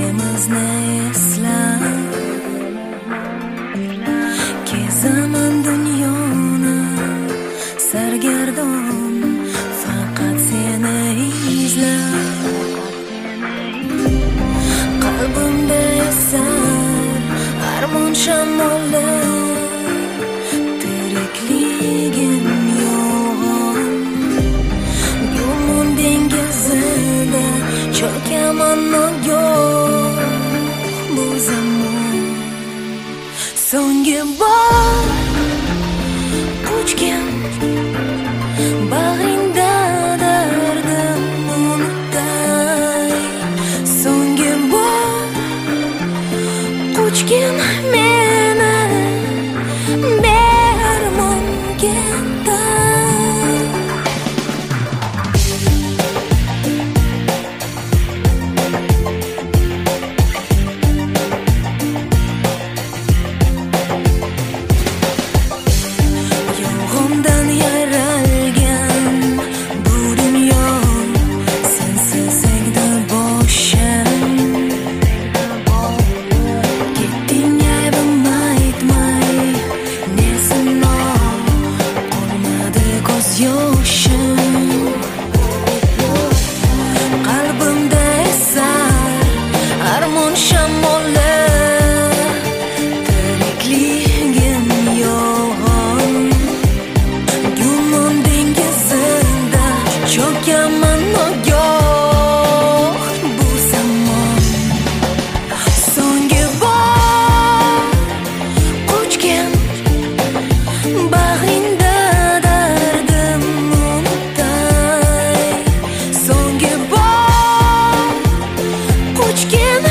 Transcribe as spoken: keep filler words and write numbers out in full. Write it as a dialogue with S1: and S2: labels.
S1: birimizni eslab kezaman dunyoni sargardon faqat seni izlab. Qalbimda esar armon shamollar, tirikligim yo'g'on. Gumon dengizida cho'kaman nogoh bu zamon. So'nggi bor ko'chgan bag'ringda dardim unutay. So'nggi bor ko'chgan meni bermonga. Yolg'ondan yaralgan bu dunyo, sensiz egdi boshim. Ketding aybim aytmay, nesino qolmadi ko'z yoshim. Qalbimda esar armon shamollar, tirikligim yo'g'on. Gumon dengizida cho'kaman nogoh bu zamon. So'nggi bor ko'chgan bag'ringda dardim unutay. So'nggi bor ko'chgan